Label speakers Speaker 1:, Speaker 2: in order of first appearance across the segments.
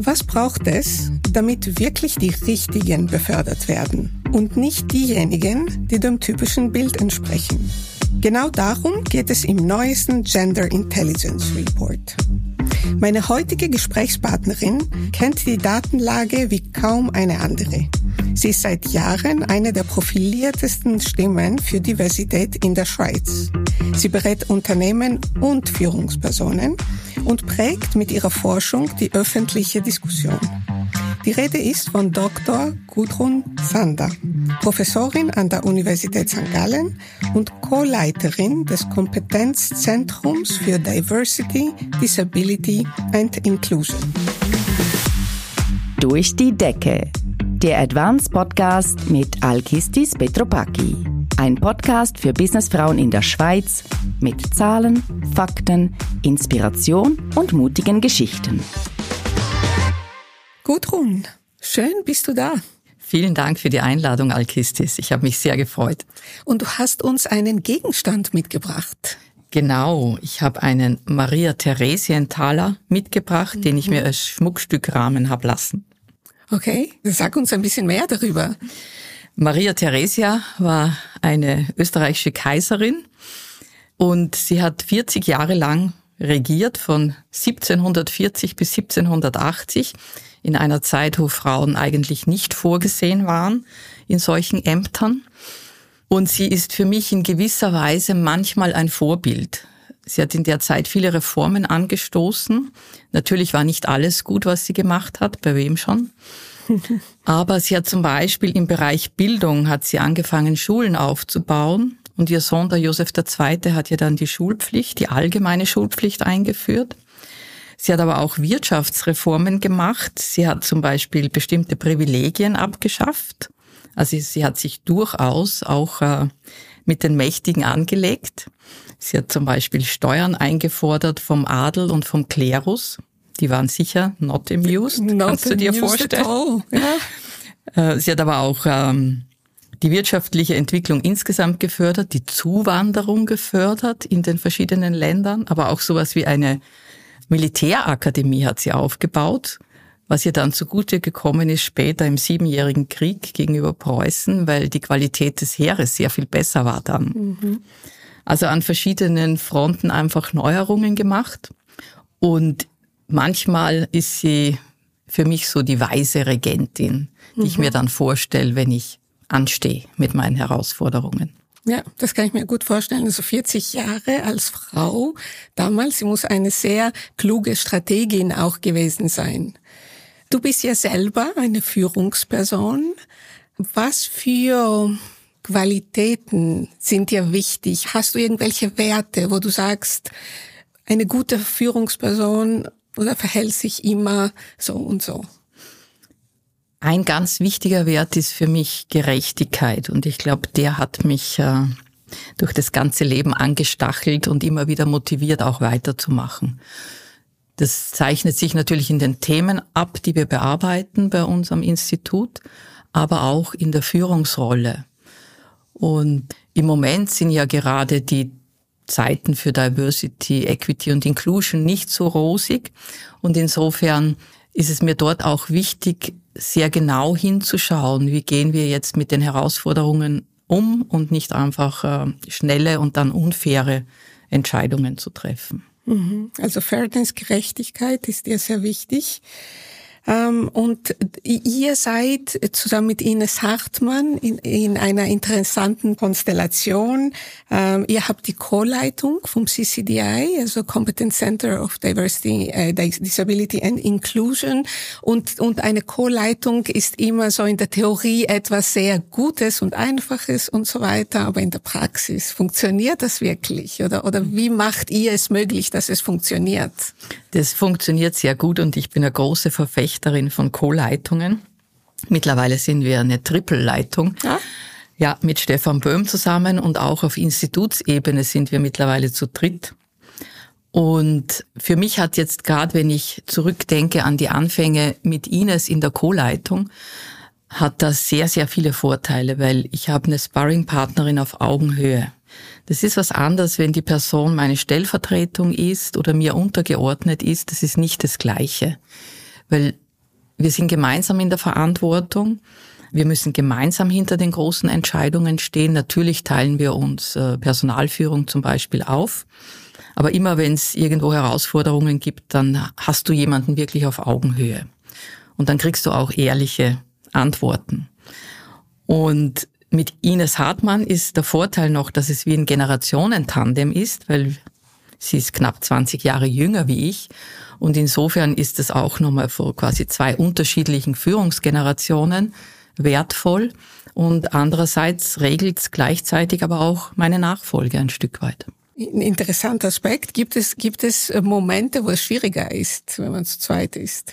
Speaker 1: Was braucht es, damit wirklich die Richtigen befördert werden und nicht diejenigen, die dem typischen Bild entsprechen? Genau darum geht es im neuesten Gender Intelligence Report. Meine heutige Gesprächspartnerin kennt die Datenlage wie kaum eine andere. Sie ist seit Jahren eine der profiliertesten Stimmen für Diversität in der Schweiz. Sie berät Unternehmen und Führungspersonen und prägt mit ihrer Forschung die öffentliche Diskussion. Die Rede ist von Dr. Gudrun Sander, Professorin an der Universität St. Gallen und Co-Leiterin des Kompetenzzentrums für Diversity, Disability and Inclusion.
Speaker 2: Durch die Decke. Der Advanced Podcast mit Alkistis Petropaki. Ein Podcast für Businessfrauen in der Schweiz mit Zahlen, Fakten, Inspiration und mutigen Geschichten.
Speaker 1: Gudrun, schön bist du da.
Speaker 3: Vielen Dank für die Einladung, Alkistis. Ich habe mich sehr gefreut.
Speaker 1: Und du hast uns einen Gegenstand mitgebracht.
Speaker 3: Genau, ich habe einen Maria-Theresien-Taler mitgebracht, den ich mir als Schmuckstück rahmen habe lassen.
Speaker 1: Okay, sag uns ein bisschen mehr darüber.
Speaker 3: Maria Theresia war eine österreichische Kaiserin und sie hat 40 Jahre lang regiert, von 1740 bis 1780, in einer Zeit, wo Frauen eigentlich nicht vorgesehen waren in solchen Ämtern. Und sie ist für mich in gewisser Weise manchmal ein Vorbild. Sie hat in der Zeit viele Reformen angestoßen. Natürlich war nicht alles gut, was sie gemacht hat, bei wem schon. Aber sie hat zum Beispiel im Bereich Bildung hat sie angefangen, Schulen aufzubauen. Und ihr Sohn, der Josef II., hat ja dann die Schulpflicht, die allgemeine Schulpflicht eingeführt. Sie hat aber auch Wirtschaftsreformen gemacht. Sie hat zum Beispiel bestimmte Privilegien abgeschafft. Also sie hat sich durchaus auch mit den Mächtigen angelegt. Sie hat zum Beispiel Steuern eingefordert vom Adel und vom Klerus. Die waren sicher not amused, kannst du dir vorstellen. Ja. Sie hat aber auch die wirtschaftliche Entwicklung insgesamt gefördert, die Zuwanderung gefördert in den verschiedenen Ländern, aber auch sowas wie eine Militärakademie hat sie aufgebaut, was ihr dann zugute gekommen ist später im Siebenjährigen Krieg gegenüber Preußen, weil die Qualität des Heeres sehr viel besser war dann. Mhm. Also an verschiedenen Fronten einfach Neuerungen gemacht. Und manchmal ist sie für mich so die weise Regentin, die ich mir dann vorstelle, wenn ich anstehe mit meinen Herausforderungen.
Speaker 1: Ja, das kann ich mir gut vorstellen. Also 40 Jahre als Frau damals, sie muss eine sehr kluge Strategin auch gewesen sein. Du bist ja selber eine Führungsperson. Was für Qualitäten sind dir wichtig? Hast du irgendwelche Werte, wo du sagst, eine gute Führungsperson oder verhält sich immer so und so?
Speaker 3: Ein ganz wichtiger Wert ist für mich Gerechtigkeit und ich glaube, der hat mich durch das ganze Leben angestachelt und immer wieder motiviert, auch weiterzumachen. Das zeichnet sich natürlich in den Themen ab, die wir bearbeiten bei uns am Institut, aber auch in der Führungsrolle. Und im Moment sind ja gerade die Zeiten für Diversity, Equity und Inclusion nicht so rosig und insofern ist es mir dort auch wichtig, sehr genau hinzuschauen, wie gehen wir jetzt mit den Herausforderungen um und nicht einfach schnelle und dann unfaire Entscheidungen zu treffen.
Speaker 1: Also Fairness, Gerechtigkeit ist dir sehr wichtig. Und ihr seid zusammen mit Ines Hartmann in einer interessanten Konstellation. Ihr habt die Co-Leitung vom CCDI, also Competence Center of Diversity, Disability and Inclusion. Und eine Co-Leitung ist immer so in der Theorie etwas sehr Gutes und Einfaches und so weiter. Aber in der Praxis funktioniert das wirklich? Oder wie macht ihr es möglich, dass es funktioniert?
Speaker 3: Das funktioniert sehr gut und ich bin eine große Verfechterin von Co-Leitungen. Mittlerweile sind wir eine Triple-Leitung. Ja, mit Stefan Böhm zusammen und auch auf Institutsebene sind wir mittlerweile zu dritt. Und für mich hat jetzt gerade, wenn ich zurückdenke an die Anfänge mit Ines in der Co-Leitung, hat das sehr, sehr viele Vorteile, weil ich habe eine Sparring-Partnerin auf Augenhöhe. Das ist was anderes, wenn die Person meine Stellvertretung ist oder mir untergeordnet ist. Das ist nicht das Gleiche. Weil wir sind gemeinsam in der Verantwortung. Wir müssen gemeinsam hinter den großen Entscheidungen stehen. Natürlich teilen wir uns Personalführung zum Beispiel auf. Aber immer wenn es irgendwo Herausforderungen gibt, dann hast du jemanden wirklich auf Augenhöhe. Und dann kriegst du auch ehrliche Antworten. Und mit Ines Hartmann ist der Vorteil noch, dass es wie ein Generationentandem ist, weil sie ist knapp 20 Jahre jünger wie ich. Und insofern ist es auch nochmal vor quasi 2 unterschiedlichen Führungsgenerationen wertvoll. Und andererseits regelt es gleichzeitig aber auch meine Nachfolge ein Stück weit.
Speaker 1: Ein interessanter Aspekt. Gibt es Momente, wo es schwieriger ist, wenn man zu zweit ist?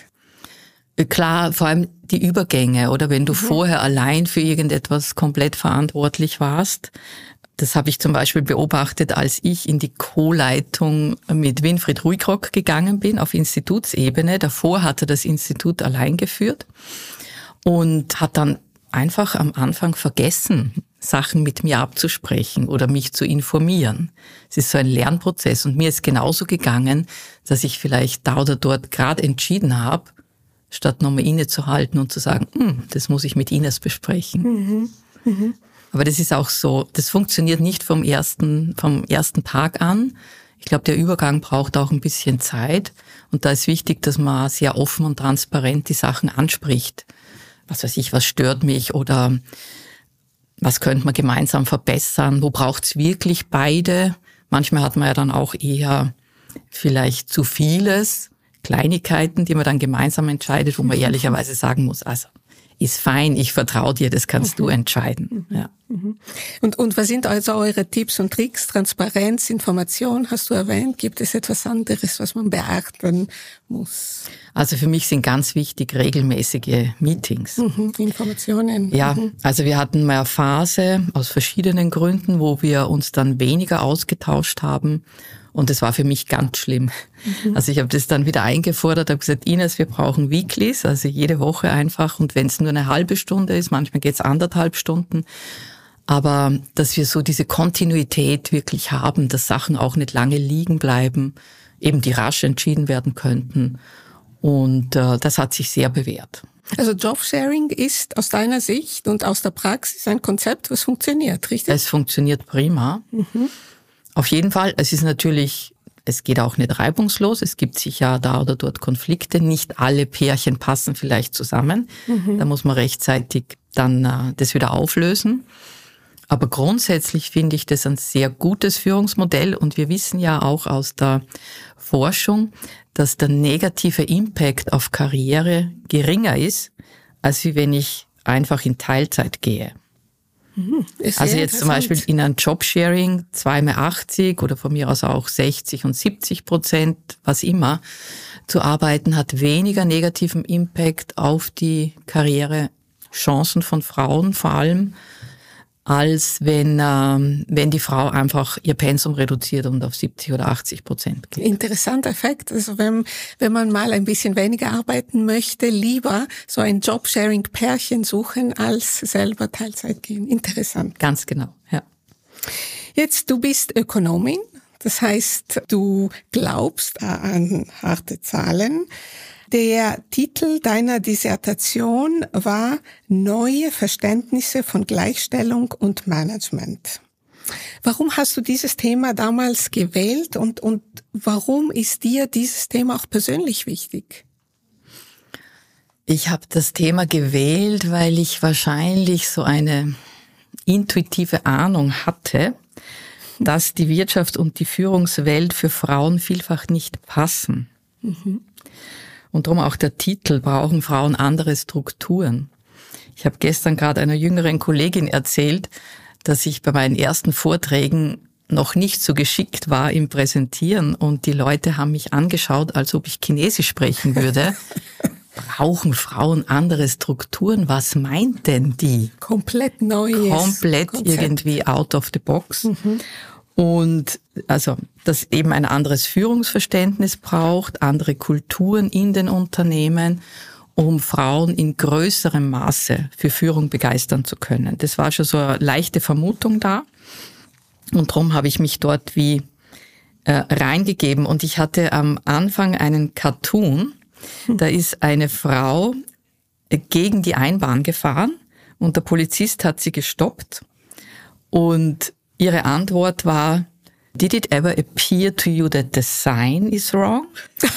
Speaker 3: Klar, vor allem die Übergänge oder wenn du vorher allein für irgendetwas komplett verantwortlich warst. Das habe ich zum Beispiel beobachtet, als ich in die Co-Leitung mit Winfried Ruigrok gegangen bin auf Institutsebene. Davor hatte das Institut allein geführt und hat dann einfach am Anfang vergessen, Sachen mit mir abzusprechen oder mich zu informieren. Es ist so ein Lernprozess und mir ist genauso gegangen, dass ich vielleicht da oder dort gerade entschieden habe, statt nochmal innezuhalten und zu sagen, das muss ich mit Ines besprechen. Aber das ist auch so, das funktioniert nicht vom ersten Tag an. Ich glaube, der Übergang braucht auch ein bisschen Zeit und da ist wichtig, dass man sehr offen und transparent die Sachen anspricht. Was weiß ich, was stört mich oder was könnte man gemeinsam verbessern? Wo braucht's wirklich beide? Manchmal hat man ja dann auch eher vielleicht zu vieles, Kleinigkeiten, die man dann gemeinsam entscheidet, wo man ehrlicherweise sagen muss, also ist fein, ich vertraue dir, das kannst du entscheiden. Ja.
Speaker 1: Und was sind also eure Tipps und Tricks? Transparenz, Information hast du erwähnt. Gibt es etwas anderes, was man beachten muss?
Speaker 3: Also für mich sind ganz wichtig regelmäßige Meetings.
Speaker 1: Informationen.
Speaker 3: Ja, also wir hatten mal eine Phase aus verschiedenen Gründen, wo wir uns dann weniger ausgetauscht haben. Und das war für mich ganz schlimm. Also ich habe das dann wieder eingefordert, habe gesagt, Ines, wir brauchen Weeklies, also jede Woche einfach. Und wenn es nur eine halbe Stunde ist, manchmal geht es 1,5 Stunden. Aber dass wir so diese Kontinuität wirklich haben, dass Sachen auch nicht lange liegen bleiben, eben die rasch entschieden werden könnten. Und das hat sich sehr bewährt.
Speaker 1: Also Jobsharing ist aus deiner Sicht und aus der Praxis ein Konzept, was funktioniert, richtig?
Speaker 3: Es funktioniert prima. Auf jeden Fall, es geht auch nicht reibungslos. Es gibt sicher da oder dort Konflikte. Nicht alle Pärchen passen vielleicht zusammen. Da muss man rechtzeitig dann das wieder auflösen. Aber grundsätzlich finde ich das ein sehr gutes Führungsmodell. Und wir wissen ja auch aus der Forschung, dass der negative Impact auf Karriere geringer ist, als wie wenn ich einfach in Teilzeit gehe. Also jetzt zum Beispiel in einem Jobsharing 2x80 oder von mir aus auch 60 und 70%, was immer, zu arbeiten, hat weniger negativen Impact auf die Karrierechancen von Frauen vor allem, als wenn die Frau einfach ihr Pensum reduziert und auf 70 oder 80% geht.
Speaker 1: Interessanter Effekt. Also wenn man mal ein bisschen weniger arbeiten möchte, lieber so ein Jobsharing-Pärchen suchen, als selber Teilzeit gehen. Interessant.
Speaker 3: Ganz genau, ja.
Speaker 1: Jetzt, du bist Ökonomin. Das heißt, du glaubst an harte Zahlen. Der Titel deiner Dissertation war Neue Verständnisse von Gleichstellung und Management. Warum hast du dieses Thema damals gewählt und warum ist dir dieses Thema auch persönlich wichtig?
Speaker 3: Ich habe das Thema gewählt, weil ich wahrscheinlich so eine intuitive Ahnung hatte, dass die Wirtschaft und die Führungswelt für Frauen vielfach nicht passen. Und darum auch der Titel, brauchen Frauen andere Strukturen. Ich habe gestern gerade einer jüngeren Kollegin erzählt, dass ich bei meinen ersten Vorträgen noch nicht so geschickt war im Präsentieren und die Leute haben mich angeschaut, als ob ich Chinesisch sprechen würde. Brauchen Frauen andere Strukturen? Was meint denn die?
Speaker 1: Komplett neues
Speaker 3: Komplett
Speaker 1: Konzept.
Speaker 3: irgendwie out of the box. Und also, dass eben ein anderes Führungsverständnis braucht, andere Kulturen in den Unternehmen, um Frauen in größerem Maße für Führung begeistern zu können. Das war schon so eine leichte Vermutung da. Und darum habe ich mich dort wie reingegeben. Und ich hatte am Anfang einen Cartoon. Da ist eine Frau gegen die Einbahn gefahren und der Polizist hat sie gestoppt und ihre Antwort war: Did it ever appear to you that the sign is wrong?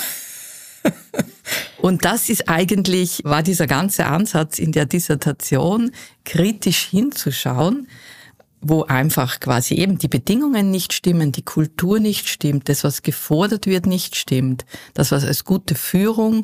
Speaker 3: Und das ist eigentlich, war dieser ganze Ansatz in der Dissertation, kritisch hinzuschauen, wo einfach quasi eben die Bedingungen nicht stimmen, die Kultur nicht stimmt, das, was gefordert wird, nicht stimmt, das, was als gute Führung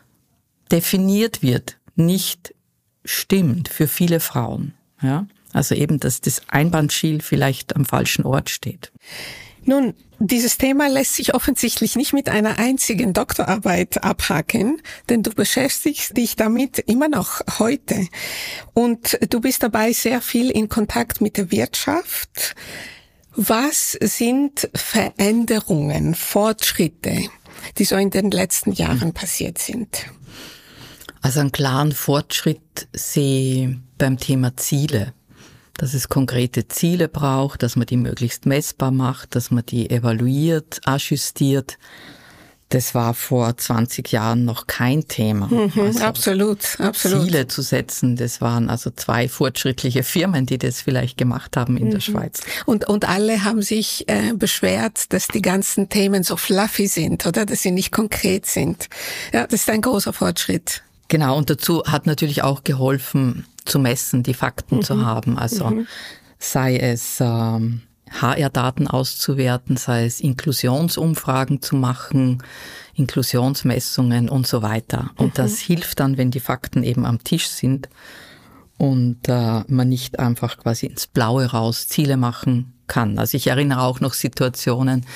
Speaker 3: definiert wird, nicht stimmt für viele Frauen. Ja? Also eben, dass das Einbahnschild vielleicht am falschen Ort steht.
Speaker 1: Nun, dieses Thema lässt sich offensichtlich nicht mit einer einzigen Doktorarbeit abhaken, denn du beschäftigst dich damit immer noch heute. Und du bist dabei sehr viel in Kontakt mit der Wirtschaft. Was sind Veränderungen, Fortschritte, die so in den letzten Jahren passiert sind?
Speaker 3: Also einen klaren Fortschritt sehe ich beim Thema Ziele. Dass es konkrete Ziele braucht, dass man die möglichst messbar macht, dass man die evaluiert, ajustiert. Das war vor 20 Jahren noch kein Thema.
Speaker 1: Also absolut.
Speaker 3: Ziele zu setzen, das waren also 2 fortschrittliche Firmen, die das vielleicht gemacht haben in der Schweiz.
Speaker 1: Und alle haben sich beschwert, dass die ganzen Themen so fluffy sind, oder dass sie nicht konkret sind. Ja, das ist ein großer Fortschritt.
Speaker 3: Genau, und dazu hat natürlich auch geholfen, zu messen, die Fakten zu haben. Also sei es HR-Daten auszuwerten, sei es Inklusionsumfragen zu machen, Inklusionsmessungen und so weiter. Und das hilft dann, wenn die Fakten eben am Tisch sind und man nicht einfach quasi ins Blaue raus Ziele machen kann. Also ich erinnere auch noch Situationen,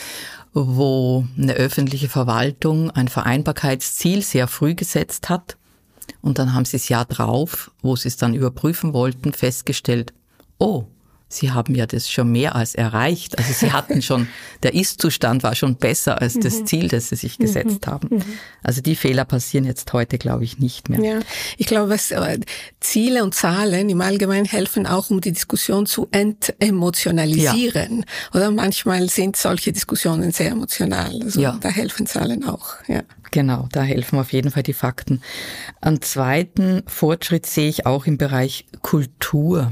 Speaker 3: wo eine öffentliche Verwaltung ein Vereinbarkeitsziel sehr früh gesetzt hat. Und dann haben sie das Jahr drauf, wo sie es dann überprüfen wollten, festgestellt, oh, sie haben ja das schon mehr als erreicht. Also sie hatten schon, der Ist-Zustand war schon besser als das Ziel, das sie sich gesetzt haben. Also die Fehler passieren jetzt heute, glaube ich, nicht mehr.
Speaker 1: Ja, ich glaube, Ziele und Zahlen im Allgemeinen helfen auch, um die Diskussion zu entemotionalisieren. Ja. Oder manchmal sind solche Diskussionen sehr emotional. Also da helfen Zahlen auch, ja.
Speaker 3: Genau, da helfen auf jeden Fall die Fakten. Einen zweiten Fortschritt sehe ich auch im Bereich Kultur.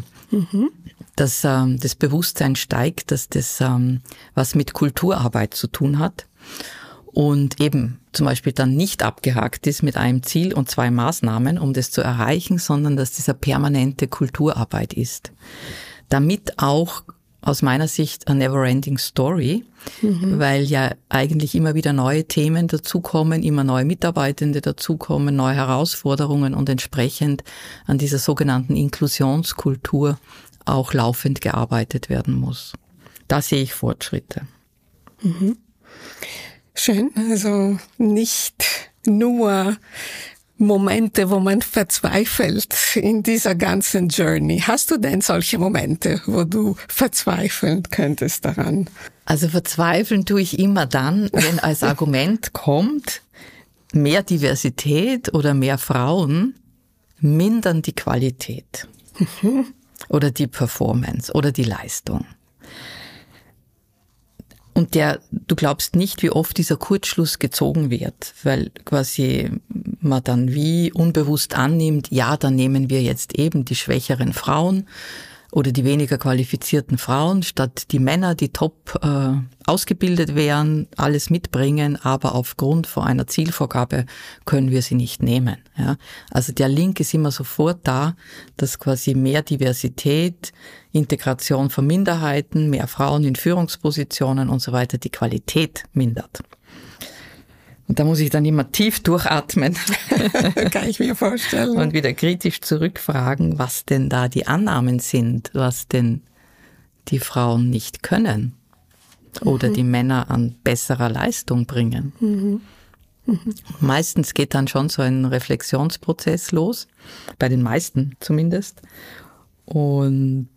Speaker 3: Dass das Bewusstsein steigt, dass das was mit Kulturarbeit zu tun hat und eben zum Beispiel dann nicht abgehakt ist mit einem Ziel und 2 Maßnahmen, um das zu erreichen, sondern dass das eine permanente Kulturarbeit ist. Damit auch aus meiner Sicht eine never-ending story, weil ja eigentlich immer wieder neue Themen dazukommen, immer neue Mitarbeitende dazukommen, neue Herausforderungen und entsprechend an dieser sogenannten Inklusionskultur auch laufend gearbeitet werden muss. Da sehe ich Fortschritte.
Speaker 1: Schön, also nicht nur Momente, wo man verzweifelt in dieser ganzen Journey. Hast du denn solche Momente, wo du verzweifeln könntest daran?
Speaker 3: Also verzweifeln tue ich immer dann, wenn als Argument kommt, mehr Diversität oder mehr Frauen mindern die Qualität oder die Performance oder die Leistung. Und du glaubst nicht, wie oft dieser Kurzschluss gezogen wird, weil quasi man dann wie unbewusst annimmt, ja, dann nehmen wir jetzt eben die schwächeren Frauen oder die weniger qualifizierten Frauen statt die Männer, die top ausgebildet wären, alles mitbringen, aber aufgrund von einer Zielvorgabe können wir sie nicht nehmen. Ja? Also der Link ist immer sofort da, dass quasi mehr Diversität, Integration von Minderheiten, mehr Frauen in Führungspositionen und so weiter die Qualität mindert. Und da muss ich dann immer tief durchatmen.
Speaker 1: Kann ich mir vorstellen.
Speaker 3: Und wieder kritisch zurückfragen, was denn da die Annahmen sind, was denn die Frauen nicht können oder die Männer an besserer Leistung bringen. Meistens geht dann schon so ein Reflexionsprozess los, bei den meisten zumindest. Und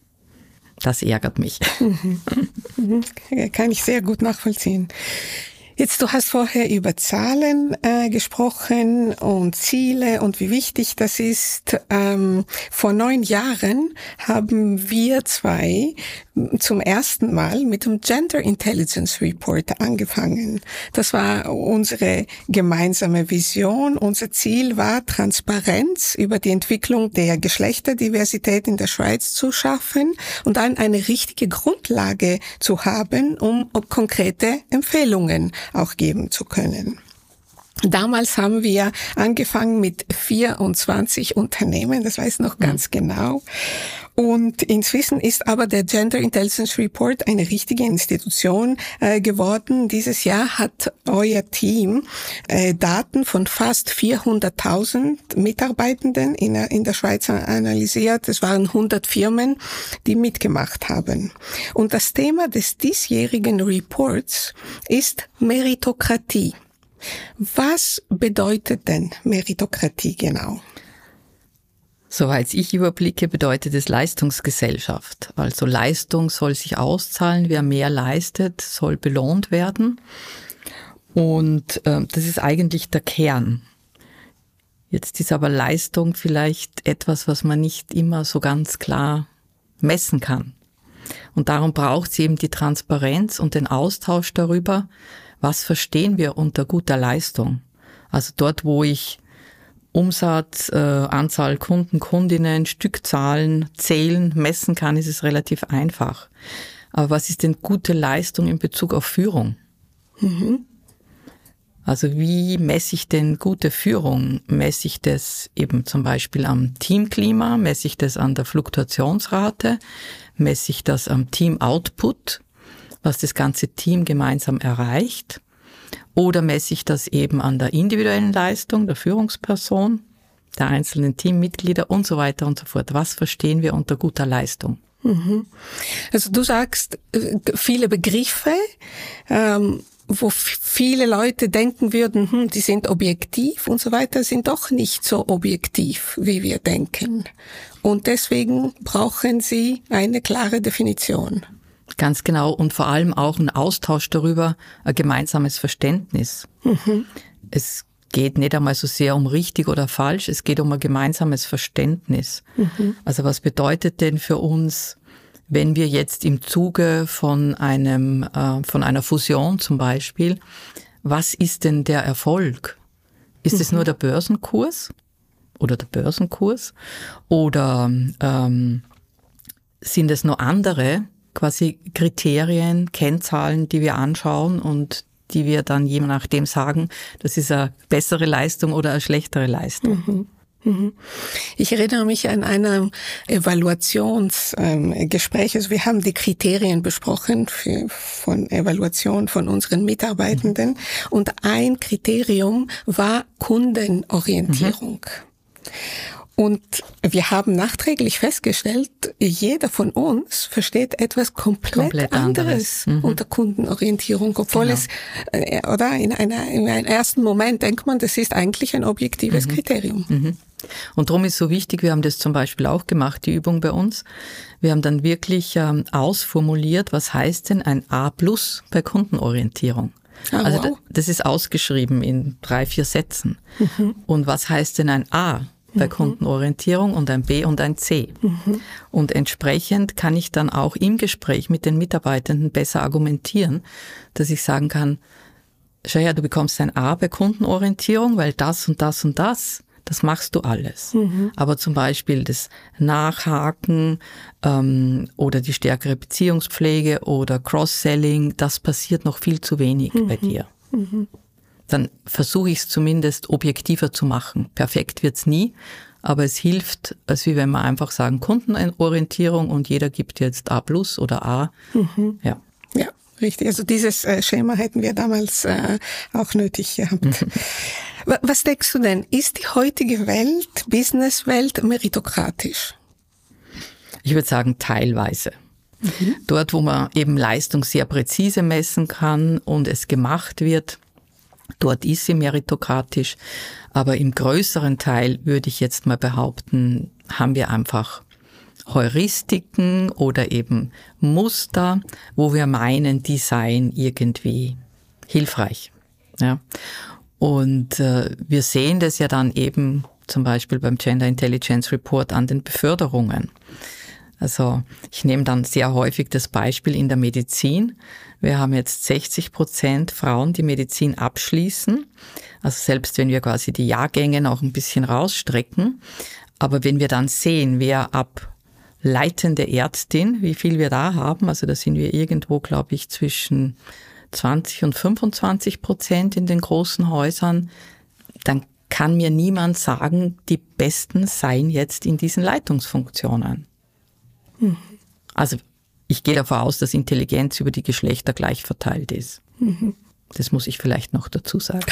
Speaker 3: das ärgert mich.
Speaker 1: Kann ich sehr gut nachvollziehen. Jetzt, du hast vorher über Zahlen gesprochen und Ziele und wie wichtig das ist. Vor 9 Jahren haben wir 2 zum ersten Mal mit dem Gender Intelligence Report angefangen. Das war unsere gemeinsame Vision. Unser Ziel war, Transparenz über die Entwicklung der Geschlechterdiversität in der Schweiz zu schaffen und dann eine richtige Grundlage zu haben, um konkrete Empfehlungen auch geben zu können. Damals haben wir angefangen mit 24 Unternehmen, das weiß ich noch ganz genau. Und inzwischen ist aber der Gender Intelligence Report eine richtige Institution geworden. Dieses Jahr hat euer Team Daten von fast 400.000 Mitarbeitenden in der Schweiz analysiert. Es waren 100 Firmen, die mitgemacht haben. Und das Thema des diesjährigen Reports ist Meritokratie. Was bedeutet denn Meritokratie genau?
Speaker 3: Soweit ich überblicke, bedeutet es Leistungsgesellschaft. Also Leistung soll sich auszahlen, wer mehr leistet, soll belohnt werden. Und das ist eigentlich der Kern. Jetzt ist aber Leistung vielleicht etwas, was man nicht immer so ganz klar messen kann. Und darum braucht es eben die Transparenz und den Austausch darüber, was verstehen wir unter guter Leistung. Also dort, wo ich Umsatz, Anzahl Kunden, Kundinnen, Stückzahlen zählen, messen kann, ist es relativ einfach. Aber was ist denn gute Leistung in Bezug auf Führung? Mhm. Also wie messe ich denn gute Führung? Messe ich das eben zum Beispiel am Teamklima? Messe ich das an der Fluktuationsrate? Messe ich das am Team-Output, was das ganze Team gemeinsam erreicht? Oder messe ich das eben an der individuellen Leistung der Führungsperson, der einzelnen Teammitglieder und so weiter und so fort? Was verstehen wir unter guter Leistung?
Speaker 1: Also du sagst viele Begriffe, wo viele Leute denken würden, die sind objektiv und so weiter, sind doch nicht so objektiv, wie wir denken. Und deswegen brauchen sie eine klare Definition.
Speaker 3: Ganz genau, und vor allem auch ein Austausch darüber, ein gemeinsames Verständnis. Mhm. Es geht nicht einmal so sehr um richtig oder falsch, es geht um ein gemeinsames Verständnis. Mhm. Also was bedeutet denn für uns, wenn wir jetzt im Zuge von einer Fusion zum Beispiel, was ist denn der Erfolg? Ist es nur der Börsenkurs oder der Börsenkurs? Oder sind es nur andere quasi Kriterien, Kennzahlen, die wir anschauen und die wir dann je nachdem sagen, das ist eine bessere Leistung oder eine schlechtere Leistung.
Speaker 1: Ich erinnere mich an einem Evaluationsgespräch. Also wir haben die Kriterien besprochen von Evaluation von unseren Mitarbeitenden und ein Kriterium war Kundenorientierung. Und wir haben nachträglich festgestellt, jeder von uns versteht etwas komplett anderes unter Kundenorientierung, obwohl es, oder in einem ersten Moment denkt man, das ist eigentlich ein objektives Kriterium.
Speaker 3: Und darum ist so wichtig, wir haben das zum Beispiel auch gemacht, die Übung bei uns. Wir haben dann wirklich ausformuliert, was heißt denn ein A+ bei Kundenorientierung? Also wow. Das ist ausgeschrieben in 3-4 Sätzen. Und was heißt denn ein A bei Kundenorientierung und ein B und ein C? Und entsprechend kann ich dann auch im Gespräch mit den Mitarbeitenden besser argumentieren, dass ich sagen kann, schau her, du bekommst ein A bei Kundenorientierung, weil das und das und das machst du alles. Aber zum Beispiel das Nachhaken oder die stärkere Beziehungspflege oder Cross-Selling, das passiert noch viel zu wenig bei dir. Dann versuche ich es zumindest objektiver zu machen. Perfekt wird's nie, aber es hilft, als wie wenn wir einfach sagen Kundenorientierung und jeder gibt jetzt A+ oder A. Ja.
Speaker 1: Ja, richtig. Also dieses Schema hätten wir damals auch nötig gehabt. Was denkst du denn? Ist die heutige Welt, Businesswelt, meritokratisch?
Speaker 3: Ich würde sagen, teilweise. Dort, wo man eben Leistung sehr präzise messen kann und es gemacht wird, dort ist sie meritokratisch. Aber im größeren Teil würde ich jetzt mal behaupten, haben wir einfach Heuristiken oder eben Muster, wo wir meinen, die seien irgendwie hilfreich. Ja. Und wir sehen das ja dann eben zum Beispiel beim Gender Intelligence Report an den Beförderungen. Also ich nehme dann sehr häufig das Beispiel in der Medizin. Wir haben jetzt 60% Frauen, die Medizin abschließen. Also selbst wenn wir quasi die Jahrgänge noch ein bisschen rausstrecken. Aber wenn wir dann sehen, wer ab leitende Ärztin, wie viel wir da haben, also da sind wir irgendwo, glaube ich, zwischen 20 und 25% in den großen Häusern, dann kann mir niemand sagen, die Besten seien jetzt in diesen Leitungsfunktionen. Mhm. Also ich gehe davon aus, dass Intelligenz über die Geschlechter gleich verteilt ist. Mhm. Das muss ich vielleicht noch dazu sagen.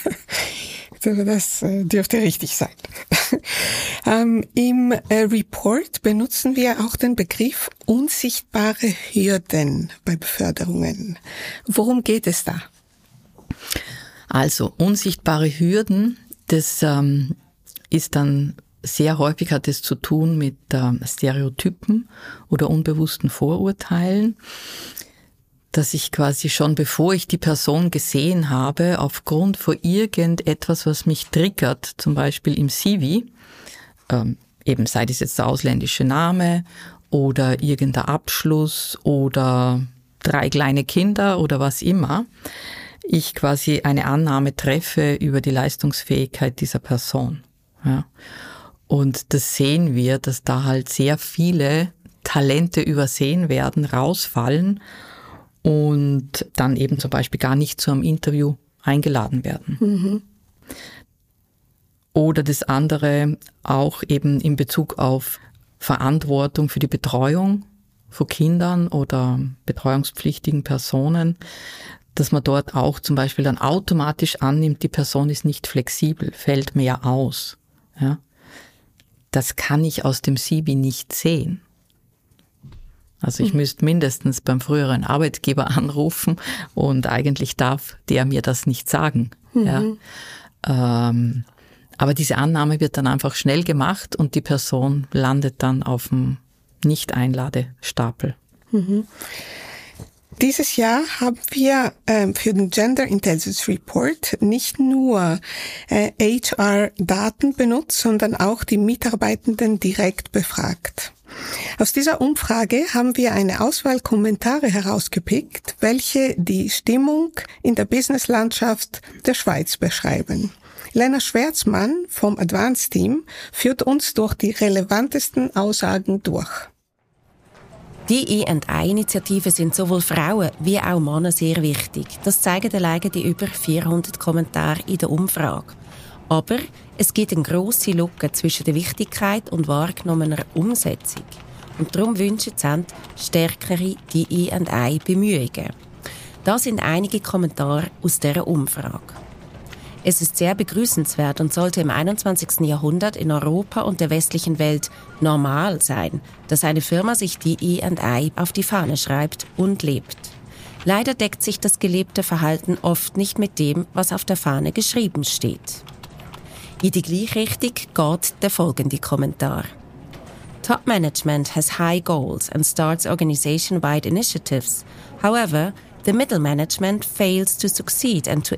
Speaker 1: Das dürfte richtig sein. Im Report benutzen wir auch den Begriff unsichtbare Hürden bei Beförderungen. Worum geht es da?
Speaker 3: Also unsichtbare Hürden, das ist dann sehr häufig, hat es zu tun mit Stereotypen oder unbewussten Vorurteilen, dass ich quasi schon, bevor ich die Person gesehen habe, aufgrund von irgendetwas, was mich triggert, zum Beispiel im CV, eben sei das jetzt der ausländische Name oder irgendein Abschluss oder 3 kleine Kinder oder was immer, ich quasi eine Annahme treffe über die Leistungsfähigkeit dieser Person. Ja. Und das sehen wir, dass da halt sehr viele Talente übersehen werden, rausfallen und dann eben zum Beispiel gar nicht zu einem Interview eingeladen werden. Mhm. Oder das andere auch eben in Bezug auf Verantwortung für die Betreuung von Kindern oder betreuungspflichtigen Personen, dass man dort auch zum Beispiel dann automatisch annimmt, die Person ist nicht flexibel, fällt mehr aus. Ja? Das kann ich aus dem CV nicht sehen. Also ich müsste mindestens beim früheren Arbeitgeber anrufen und eigentlich darf der mir das nicht sagen. Mhm. Ja? Aber diese Annahme wird dann einfach schnell gemacht und die Person landet dann auf dem Nicht-Einladestapel.
Speaker 1: Mhm. Dieses Jahr haben wir für den Gender Intelligence Report nicht nur HR-Daten benutzt, sondern auch die Mitarbeitenden direkt befragt. Aus dieser Umfrage haben wir eine Auswahl Kommentare herausgepickt, welche die Stimmung in der Businesslandschaft der Schweiz beschreiben. Lena Schwärzmann vom Advanced Team führt uns durch die relevantesten Aussagen durch.
Speaker 4: Die E&I-Initiativen sind sowohl Frauen wie auch Männer sehr wichtig. Das zeigen alleine die über 400 Kommentare in der Umfrage. Aber es gibt eine grosse Lücke zwischen der Wichtigkeit und wahrgenommener Umsetzung. Und darum wünschen sie stärkere E&I-Bemühungen. Das sind einige Kommentare aus dieser Umfrage. Es ist sehr begrüßenswert und sollte im 21. Jahrhundert in Europa und der westlichen Welt normal sein, dass eine Firma sich die E&I auf die Fahne schreibt und lebt. Leider deckt sich das gelebte Verhalten oft nicht mit dem, was auf der Fahne geschrieben steht. In die gleiche Richtung geht der folgende Kommentar. Top management has high goals and starts organization-wide initiatives. However, the middle management fails to succeed and to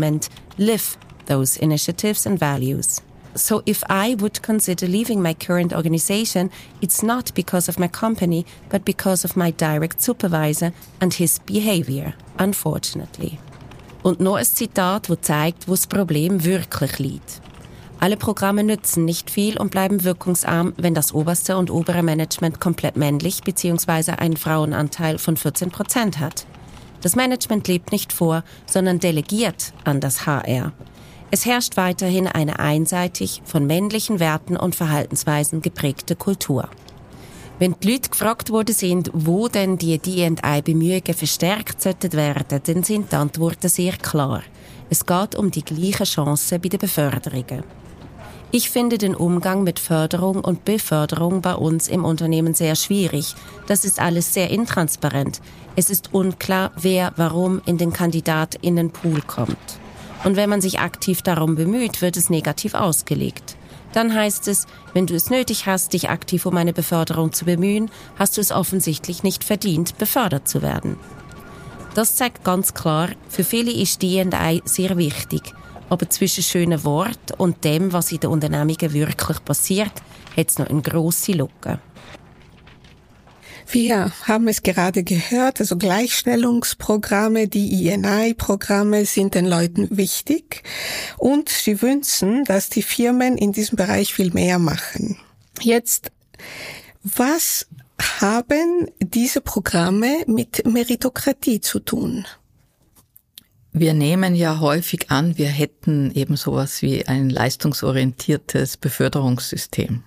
Speaker 4: live those initiatives and values. So if I would consider leaving my current organization, it's not because of my company, but because of my direct supervisor and his behavior, unfortunately. Und noch ein Zitat, das zeigt, wo das Problem wirklich liegt. Alle Programme nützen nicht viel und bleiben wirkungsarm, wenn das oberste und obere Management komplett männlich bzw. einen Frauenanteil von 14% hat. Das Management lebt nicht vor, sondern delegiert an das HR. Es herrscht weiterhin eine einseitig von männlichen Werten und Verhaltensweisen geprägte Kultur. Wenn die Leute gefragt worden sind, wo denn die D&I-Bemühungen verstärkt sollten werden, dann sind die Antworten sehr klar. Es geht um die gleichen Chancen bei den Beförderungen. Ich finde den Umgang mit Förderung und Beförderung bei uns im Unternehmen sehr schwierig. Das ist alles sehr intransparent. Es ist unklar, wer warum in den KandidatInnenpool kommt. Und wenn man sich aktiv darum bemüht, wird es negativ ausgelegt. Dann heißt es, wenn du es nötig hast, dich aktiv um eine Beförderung zu bemühen, hast du es offensichtlich nicht verdient, befördert zu werden. Das zeigt ganz klar, für viele ist D&I sehr wichtig. Aber zwischen schönen Worten und dem, was in den Unternehmungen wirklich passiert, hat es noch eine grosse Lücke.
Speaker 1: Wir haben es gerade gehört, also Gleichstellungsprogramme, die E&I-Programme sind den Leuten wichtig und sie wünschen, dass die Firmen in diesem Bereich viel mehr machen. Jetzt, was haben diese Programme mit Meritokratie zu tun?
Speaker 3: Wir nehmen ja häufig an, wir hätten eben sowas wie ein leistungsorientiertes Beförderungssystem.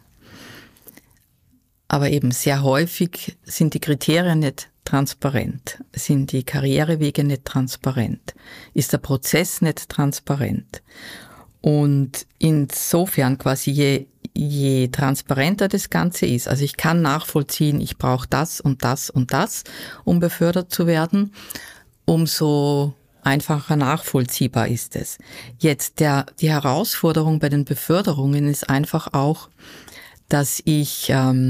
Speaker 3: Aber eben sehr häufig sind die Kriterien nicht transparent, sind die Karrierewege nicht transparent, ist der Prozess nicht transparent. Und insofern quasi je transparenter das Ganze ist, also ich kann nachvollziehen, ich brauche das und das und das, um befördert zu werden, umso einfacher nachvollziehbar ist es. Jetzt die Herausforderung bei den Beförderungen ist einfach auch, dass ich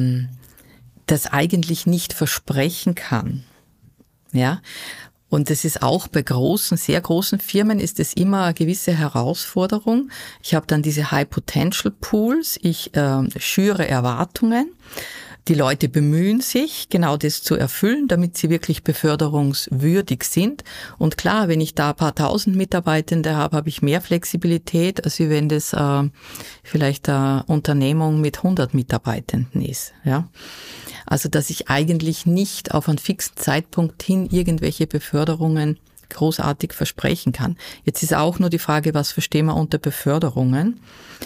Speaker 3: das eigentlich nicht versprechen kann. Ja? Und das ist auch bei großen, sehr großen Firmen ist es immer eine gewisse Herausforderung. Ich habe dann diese High Potential Pools, ich schüre Erwartungen. Die Leute bemühen sich, genau das zu erfüllen, damit sie wirklich beförderungswürdig sind. Und klar, wenn ich da ein paar tausend Mitarbeitende habe, habe ich mehr Flexibilität, als wenn das vielleicht eine Unternehmung mit 100 Mitarbeitenden ist. Ja? Also, dass ich eigentlich nicht auf einen fixen Zeitpunkt hin irgendwelche Beförderungen großartig versprechen kann. Jetzt ist auch nur die Frage, was verstehen wir unter Beförderungen?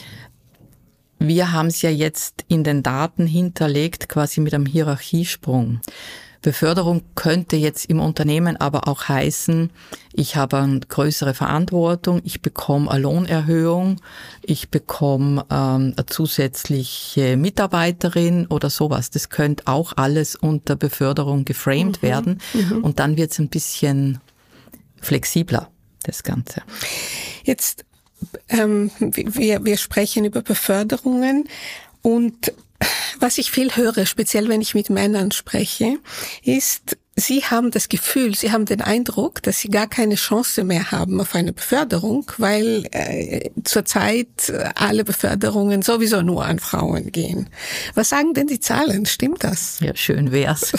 Speaker 3: Wir haben es ja jetzt in den Daten hinterlegt, quasi mit einem Hierarchiesprung. Beförderung könnte jetzt im Unternehmen aber auch heißen, ich habe eine größere Verantwortung, ich bekomme eine Lohnerhöhung, ich bekomme eine zusätzliche Mitarbeiterin oder sowas. Das könnte auch alles unter Beförderung geframed werden und dann wird es ein bisschen flexibler, das Ganze.
Speaker 1: Jetzt wir sprechen über Beförderungen und was ich viel höre, speziell wenn ich mit Männern spreche, ist, sie haben das Gefühl, sie haben den Eindruck, dass sie gar keine Chance mehr haben auf eine Beförderung, weil zurzeit alle Beförderungen sowieso nur an Frauen gehen. Was sagen denn die Zahlen? Stimmt das?
Speaker 3: Ja, schön wär's.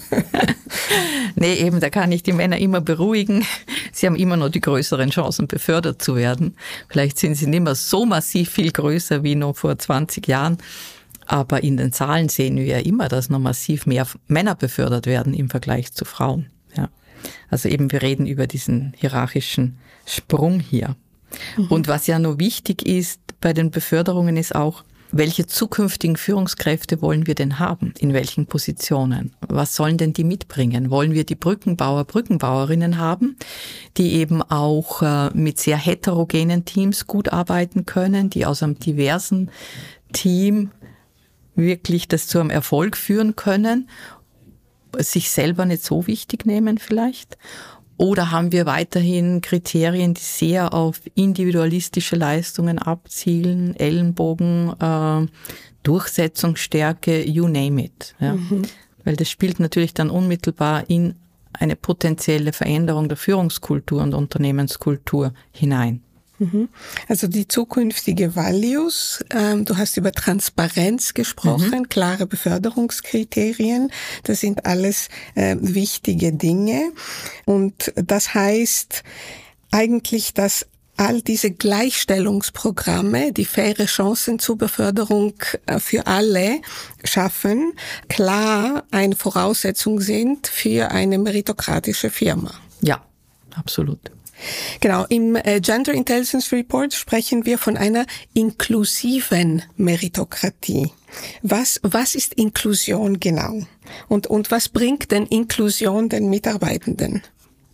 Speaker 3: Nee, eben, da kann ich die Männer immer beruhigen. Sie haben immer noch die größeren Chancen, befördert zu werden. Vielleicht sind sie nicht mehr so massiv viel größer wie noch vor 20 Jahren. Aber in den Zahlen sehen wir ja immer, dass noch massiv mehr Männer befördert werden im Vergleich zu Frauen. Ja. Also eben, wir reden über diesen hierarchischen Sprung hier. Und was ja noch wichtig ist bei den Beförderungen ist auch, welche zukünftigen Führungskräfte wollen wir denn haben? In welchen Positionen? Was sollen denn die mitbringen? Wollen wir die Brückenbauer, Brückenbauerinnen haben, die eben auch mit sehr heterogenen Teams gut arbeiten können, die aus einem diversen Team wirklich das zu einem Erfolg führen können, sich selber nicht so wichtig nehmen vielleicht? Oder haben wir weiterhin Kriterien, die sehr auf individualistische Leistungen abzielen, Ellenbogen, Durchsetzungsstärke, you name it. Ja? Weil das spielt natürlich dann unmittelbar in eine potenzielle Veränderung der Führungskultur und Unternehmenskultur hinein.
Speaker 1: Also die zukünftige Values, du hast über Transparenz gesprochen, klare Beförderungskriterien, das sind alles wichtige Dinge. Und das heißt eigentlich, dass all diese Gleichstellungsprogramme, die faire Chancen zur Beförderung für alle schaffen, klar eine Voraussetzung sind für eine meritokratische Firma.
Speaker 3: Ja, absolut.
Speaker 1: Genau, im Gender Intelligence Report sprechen wir von einer inklusiven Meritokratie. Was ist Inklusion genau? Und was bringt denn Inklusion den Mitarbeitenden?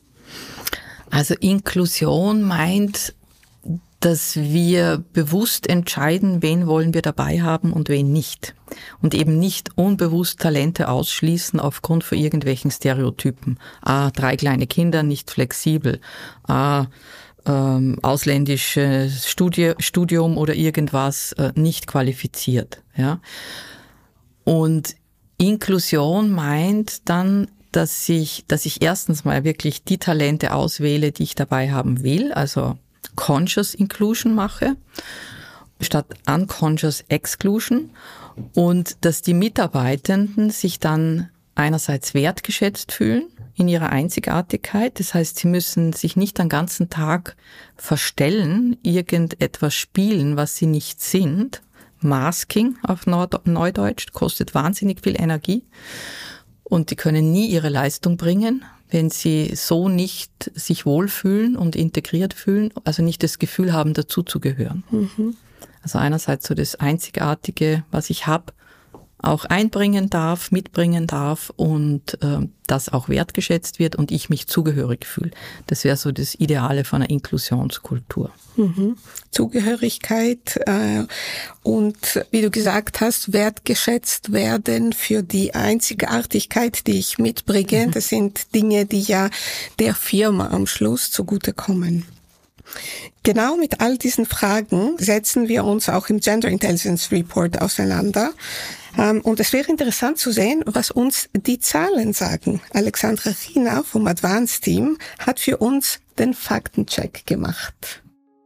Speaker 3: Also Inklusion meint, dass wir bewusst entscheiden, wen wollen wir dabei haben und wen nicht. Und eben nicht unbewusst Talente ausschließen aufgrund von irgendwelchen Stereotypen. 3 kleine Kinder, nicht flexibel. Ausländisches Studium oder irgendwas, nicht qualifiziert. Ja. Und Inklusion meint dann, dass ich erstens mal wirklich die Talente auswähle, die ich dabei haben will, also Conscious Inclusion mache, statt Unconscious Exclusion, und dass die Mitarbeitenden sich dann einerseits wertgeschätzt fühlen in ihrer Einzigartigkeit. Das heißt, sie müssen sich nicht den ganzen Tag verstellen, irgendetwas spielen, was sie nicht sind. Masking auf Neudeutsch kostet wahnsinnig viel Energie. Und die können nie ihre Leistung bringen, wenn sie so nicht sich wohlfühlen und integriert fühlen, also nicht das Gefühl haben, dazuzugehören. Mhm. Also einerseits so das Einzigartige, was ich habe, auch einbringen darf, mitbringen darf und das auch wertgeschätzt wird und ich mich zugehörig fühle. Das wäre so das Ideale von einer Inklusionskultur.
Speaker 1: Mhm. Zugehörigkeit und, wie du gesagt hast, wertgeschätzt werden für die Einzigartigkeit, die ich mitbringe. Mhm. Das sind Dinge, die ja der Firma am Schluss zugutekommen. Genau mit all diesen Fragen setzen wir uns auch im Gender Intelligence Report auseinander. Und es wäre interessant zu sehen, was uns die Zahlen sagen. Alexandra China vom Advanced Team hat für uns den Faktencheck gemacht.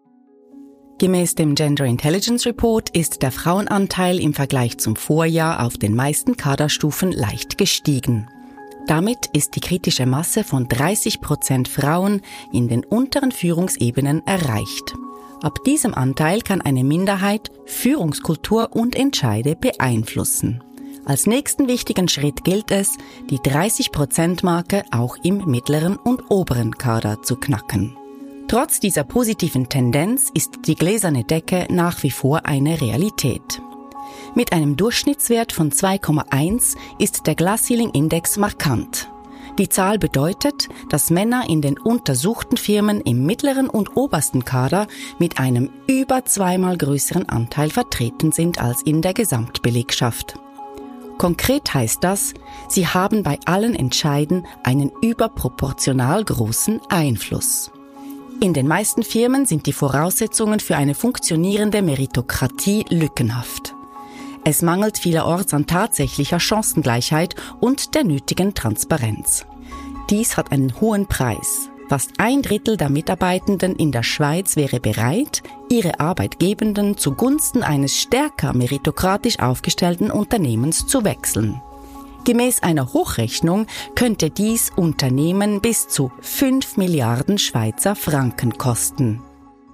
Speaker 2: Gemäß dem Gender Intelligence Report ist der Frauenanteil im Vergleich zum Vorjahr auf den meisten Kaderstufen leicht gestiegen. Damit ist die kritische Masse von 30% Frauen in den unteren Führungsebenen erreicht. Ab diesem Anteil kann eine Minderheit Führungskultur und Entscheide beeinflussen. Als nächsten wichtigen Schritt gilt es, die 30%-Marke auch im mittleren und oberen Kader zu knacken. Trotz dieser positiven Tendenz ist die gläserne Decke nach wie vor eine Realität. Mit einem Durchschnittswert von 2,1 ist der Glass Ceiling Index markant. Die Zahl bedeutet, dass Männer in den untersuchten Firmen im mittleren und obersten Kader mit einem über 2-mal größeren Anteil vertreten sind als in der Gesamtbelegschaft. Konkret heißt das, sie haben bei allen Entscheiden einen überproportional großen Einfluss. In den meisten Firmen sind die Voraussetzungen für eine funktionierende Meritokratie lückenhaft. Es mangelt vielerorts an tatsächlicher Chancengleichheit und der nötigen Transparenz. Dies hat einen hohen Preis. Fast 1/3 der Mitarbeitenden in der Schweiz wäre bereit, ihre Arbeitgebenden zugunsten eines stärker meritokratisch aufgestellten Unternehmens zu wechseln. Gemäß einer Hochrechnung könnte dies Unternehmen bis zu 5 Milliarden Schweizer Franken kosten.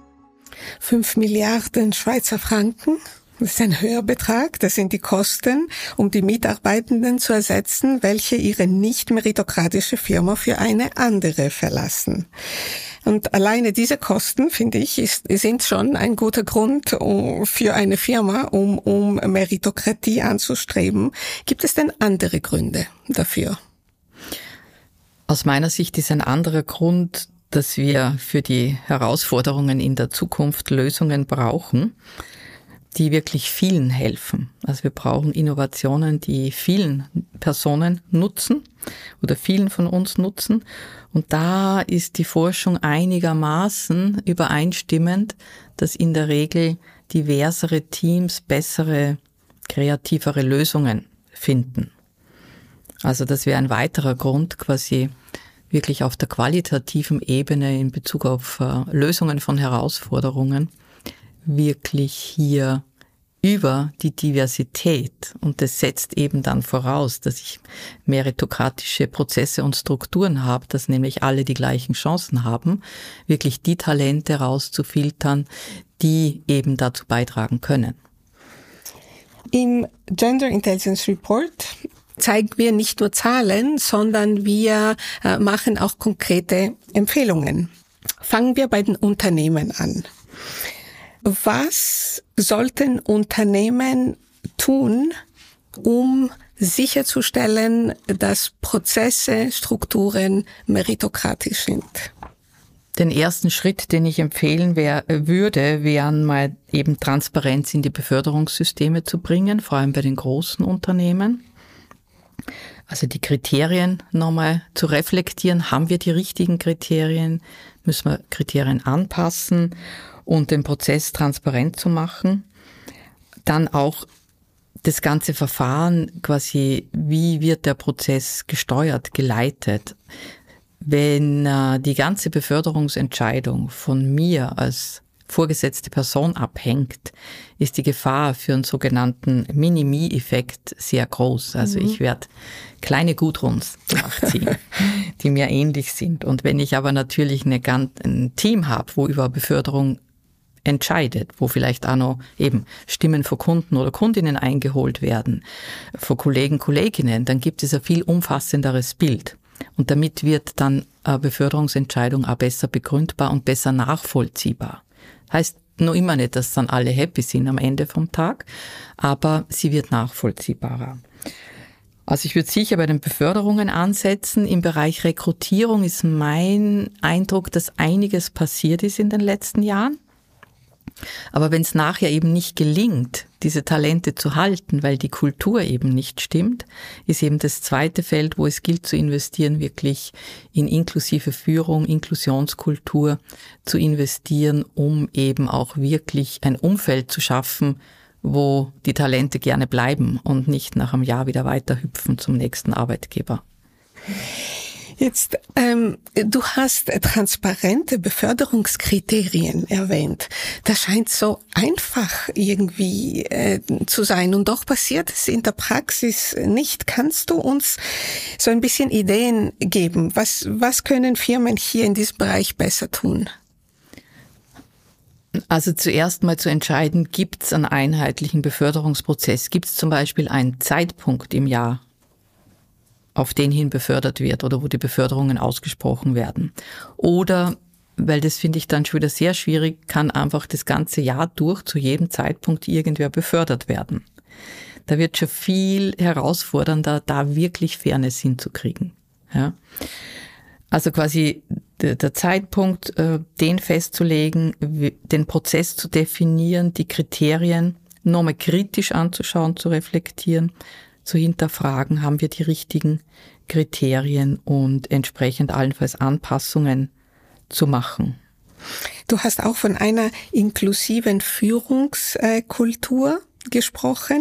Speaker 1: 5 Milliarden Schweizer Franken? Das ist ein höherer Betrag. Das sind die Kosten, um die Mitarbeitenden zu ersetzen, welche ihre nicht meritokratische Firma für eine andere verlassen. Und alleine diese Kosten, finde ich, sind schon ein guter Grund für eine Firma, um Meritokratie anzustreben. Gibt es denn andere Gründe dafür?
Speaker 3: Aus meiner Sicht ist ein anderer Grund, dass wir für die Herausforderungen in der Zukunft Lösungen brauchen, die wirklich vielen helfen. Also wir brauchen Innovationen, die vielen Personen nutzen oder vielen von uns nutzen. Und da ist die Forschung einigermaßen übereinstimmend, dass in der Regel diversere Teams bessere, kreativere Lösungen finden. Also das wäre ein weiterer Grund, quasi wirklich auf der qualitativen Ebene in Bezug auf Lösungen von Herausforderungen wirklich hier über die Diversität, und das setzt eben dann voraus, dass ich meritokratische Prozesse und Strukturen habe, dass nämlich alle die gleichen Chancen haben, wirklich die Talente rauszufiltern, die eben dazu beitragen können.
Speaker 1: Im Gender Intelligence Report zeigen wir nicht nur Zahlen, sondern wir machen auch konkrete Empfehlungen. Fangen wir bei den Unternehmen an. Was sollten Unternehmen tun, um sicherzustellen, dass Prozesse, Strukturen meritokratisch sind?
Speaker 3: Den ersten Schritt, den ich empfehlen würde, wären mal eben Transparenz in die Beförderungssysteme zu bringen, vor allem bei den großen Unternehmen. Also die Kriterien nochmal zu reflektieren. Haben wir die richtigen Kriterien? Müssen wir Kriterien anpassen und den Prozess transparent zu machen? Dann auch das ganze Verfahren quasi, wie wird der Prozess gesteuert, geleitet? Wenn die ganze Beförderungsentscheidung von mir als vorgesetzte Person abhängt, ist die Gefahr für einen sogenannten Mini-Me-Effekt sehr groß. Also ich werde kleine Gudruns nachziehen, die mir ähnlich sind. Und wenn ich aber natürlich ein Team habe, wo über Beförderung entscheidet, wo vielleicht auch noch eben Stimmen von Kunden oder Kundinnen eingeholt werden, von Kollegen, Kolleginnen, dann gibt es ein viel umfassenderes Bild. Und damit wird dann eine Beförderungsentscheidung auch besser begründbar und besser nachvollziehbar. Heißt noch immer nicht, dass dann alle happy sind am Ende vom Tag, aber sie wird nachvollziehbarer. Also ich würde sicher bei den Beförderungen ansetzen. Im Bereich Rekrutierung ist mein Eindruck, dass einiges passiert ist in den letzten Jahren. Aber wenn es nachher eben nicht gelingt, diese Talente zu halten, weil die Kultur eben nicht stimmt, ist eben das zweite Feld, wo es gilt zu investieren, wirklich in inklusive Führung, Inklusionskultur zu investieren, um eben auch wirklich ein Umfeld zu schaffen, wo die Talente gerne bleiben und nicht nach einem Jahr wieder weiter hüpfen zum nächsten Arbeitgeber.
Speaker 1: Jetzt, du hast transparente Beförderungskriterien erwähnt. Das scheint so einfach irgendwie zu sein und doch passiert es in der Praxis nicht. Kannst du uns so ein bisschen Ideen geben? Was können Firmen hier in diesem Bereich besser tun?
Speaker 3: Also zuerst mal zu entscheiden, gibt es einen einheitlichen Beförderungsprozess? Gibt es zum Beispiel einen Zeitpunkt im Jahr, auf den hin befördert wird oder wo die Beförderungen ausgesprochen werden? Oder, weil das finde ich dann schon wieder sehr schwierig, kann einfach das ganze Jahr durch zu jedem Zeitpunkt irgendwer befördert werden. Da wird schon viel herausfordernder, da wirklich Fairness hinzukriegen. Ja? Also quasi der Zeitpunkt, den festzulegen, den Prozess zu definieren, die Kriterien nochmal kritisch anzuschauen, zu reflektieren, zu hinterfragen, haben wir die richtigen Kriterien und entsprechend allenfalls Anpassungen zu machen.
Speaker 1: Du hast auch von einer inklusiven Führungskultur gesprochen.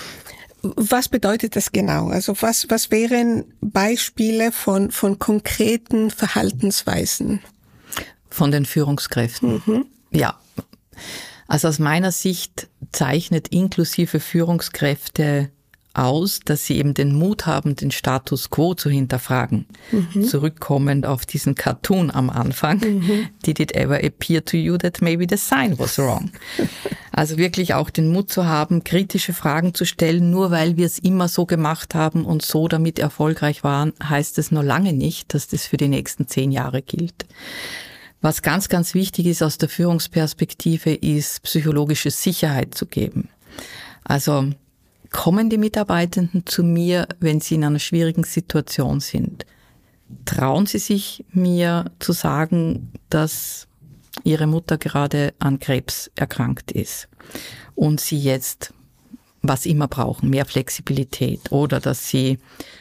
Speaker 1: Was bedeutet das genau? Also was wären Beispiele von konkreten Verhaltensweisen?
Speaker 3: Von den Führungskräften? Ja. Also aus meiner Sicht zeichnet inklusive Führungskräfte aus, dass sie eben den Mut haben, den Status quo zu hinterfragen. Zurückkommend auf diesen Cartoon am Anfang. Did it ever appear to you that maybe the sign was wrong? Also wirklich auch den Mut zu haben, kritische Fragen zu stellen. Nur weil wir es immer so gemacht haben und so damit erfolgreich waren, heißt es noch lange nicht, dass das für die nächsten 10 Jahre gilt. Was ganz, ganz wichtig ist aus der Führungsperspektive, ist psychologische Sicherheit zu geben. Also kommen die Mitarbeitenden zu mir, wenn sie in einer schwierigen Situation sind? Trauen sie sich, mir zu sagen, dass ihre Mutter gerade an Krebs erkrankt ist und sie jetzt was immer brauchen, mehr Flexibilität oder dass sie,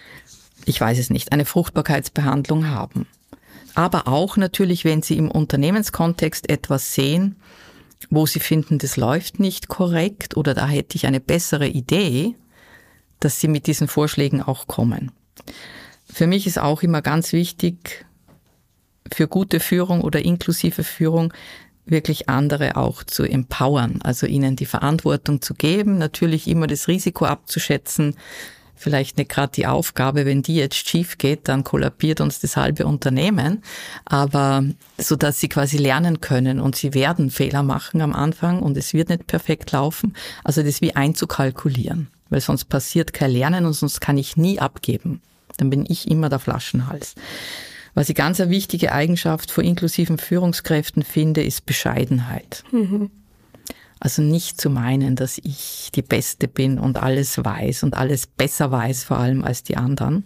Speaker 3: ich weiß es nicht, eine Fruchtbarkeitsbehandlung haben? Aber auch natürlich, wenn sie im Unternehmenskontext etwas sehen, wo sie finden, das läuft nicht korrekt oder da hätte ich eine bessere Idee, dass sie mit diesen Vorschlägen auch kommen. Für mich ist auch immer ganz wichtig, für gute Führung oder inklusive Führung wirklich andere auch zu empowern, also ihnen die Verantwortung zu geben, natürlich immer das Risiko abzuschätzen, vielleicht nicht gerade die Aufgabe, wenn die jetzt schief geht, dann kollabiert uns das halbe Unternehmen, aber so dass sie quasi lernen können und sie werden Fehler machen am Anfang und es wird nicht perfekt laufen, also das wie einzukalkulieren, weil sonst passiert kein Lernen und sonst kann ich nie abgeben, dann bin ich immer der Flaschenhals. Was ich ganz eine wichtige Eigenschaft von inklusiven Führungskräften finde, ist Bescheidenheit. Also nicht zu meinen, dass ich die Beste bin und alles weiß und alles besser weiß, vor allem als die anderen.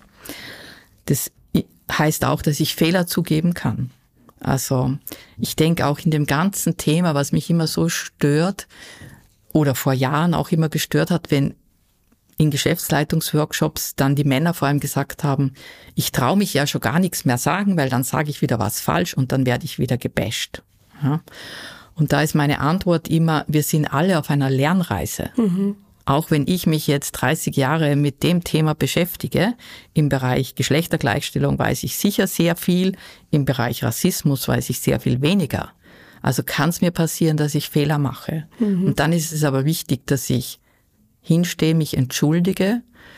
Speaker 3: Das heißt auch, dass ich Fehler zugeben kann. Also ich denke auch in dem ganzen Thema, was mich immer so stört oder vor Jahren auch immer gestört hat, wenn in Geschäftsleitungsworkshops dann die Männer vor allem gesagt haben, ich traue mich ja schon gar nichts mehr sagen, weil dann sage ich wieder was falsch und dann werde ich wieder gebasht. Ja. Und da ist meine Antwort immer, wir sind alle auf einer Lernreise. auch wenn ich mich jetzt 30 Jahre mit dem Thema beschäftige, im Bereich Geschlechtergleichstellung weiß ich sicher sehr viel, im Bereich Rassismus weiß ich sehr viel weniger. Also kann es mir passieren, dass ich Fehler mache. Und dann ist es aber wichtig, dass ich hinstehe, mich entschuldige,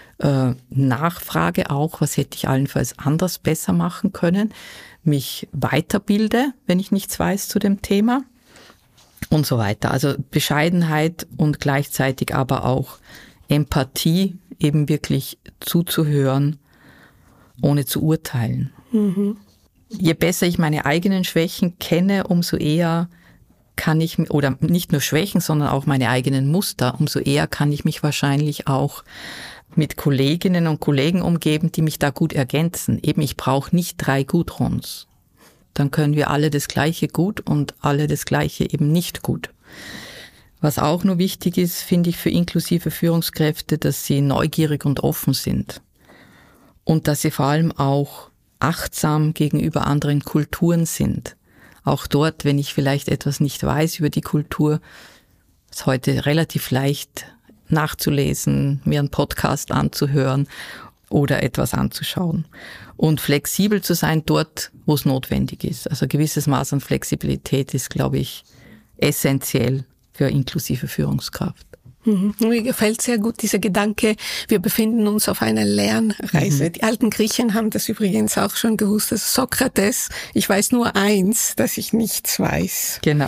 Speaker 3: nachfrage auch, was hätte ich allenfalls anders besser machen können, mich weiterbilde, wenn ich nichts weiß zu dem Thema und so weiter. Also Bescheidenheit und gleichzeitig aber auch Empathie, eben wirklich zuzuhören, ohne zu urteilen. Je besser ich meine eigenen Schwächen kenne, umso eher kann ich, oder nicht nur Schwächen, sondern auch meine eigenen Muster, umso eher kann ich mich wahrscheinlich auch mit Kolleginnen und Kollegen umgeben, die mich da gut ergänzen. Eben, ich brauche nicht 3 Gudruns. Dann können wir alle das Gleiche gut und alle das Gleiche eben nicht gut. Was auch nur wichtig ist, finde ich, für inklusive Führungskräfte, dass sie neugierig und offen sind. Und dass sie vor allem auch achtsam gegenüber anderen Kulturen sind. Auch dort, wenn ich vielleicht etwas nicht weiß über die Kultur, ist heute relativ leicht nachzulesen, mir einen Podcast anzuhören oder etwas anzuschauen. Und flexibel zu sein dort, wo es notwendig ist. Also ein gewisses Maß an Flexibilität ist, glaube ich, essentiell für inklusive Führungskraft.
Speaker 1: Mir gefällt sehr gut dieser Gedanke, wir befinden uns auf einer Lernreise. Die alten Griechen haben das übrigens auch schon gewusst. Das Sokrates, ich weiß nur eins, dass ich nichts weiß.
Speaker 3: Genau.